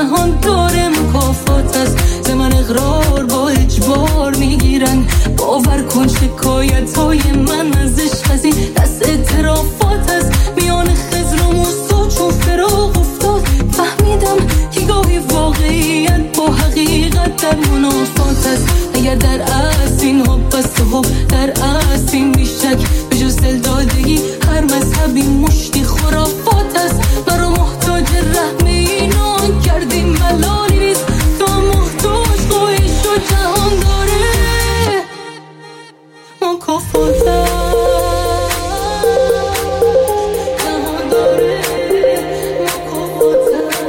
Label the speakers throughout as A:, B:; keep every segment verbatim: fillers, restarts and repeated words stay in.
A: جهان داره مکافات است. ز من اقرار با اجبار میگیرن، باور کن شکایت های من از عشق از این دست اعترافات است. میان خضر و موسی چون فراق افتاد، فهمیدم که گاهی واقعیت با حقیقت در منافات است. اگر در اصل این حب است و حب در اصل این بیشک، به جز دلدادگی هر مذهبی مشتی خرافات است. مرا محتاج رحم اینان کردی ملالی نیست، تو محتاج خواهیش و جهان داره مکافات است. جهان داره مکافات است.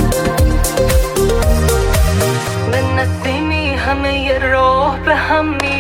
A: همه راه به هم می